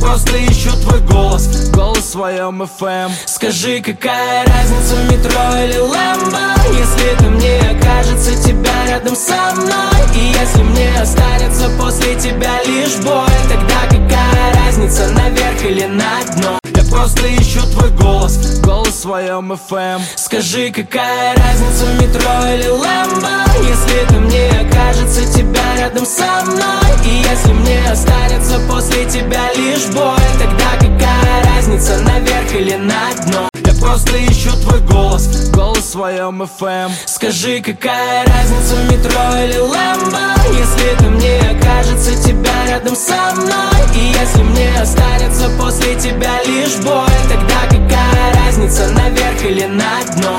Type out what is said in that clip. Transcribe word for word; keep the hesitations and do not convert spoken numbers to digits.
просто ищу твой голос, голос в своем эф эм. Скажи, какая разница, метро или Лэмбо, если ты мне окажется тебя рядом со мной. И если мне останется после тебя лишь боль, тогда какая разница, наверх или на дно? Я просто ищу твой голос, голос в своем эф эм. Скажи, какая разница, метро или Лэмбо, если ты мне окажется тебя рядом со мной. И если мне останется после тебя лишь боль, тогда какая разница, наверх или на дно? Я просто ищу твой голос, голос в своем эф эм. Скажи, какая разница, метро или Лэмбо, если ты мне окажется тебя рядом со мной. И если мне останется после тебя лишь боль, тогда какая разница, наверх или на дно?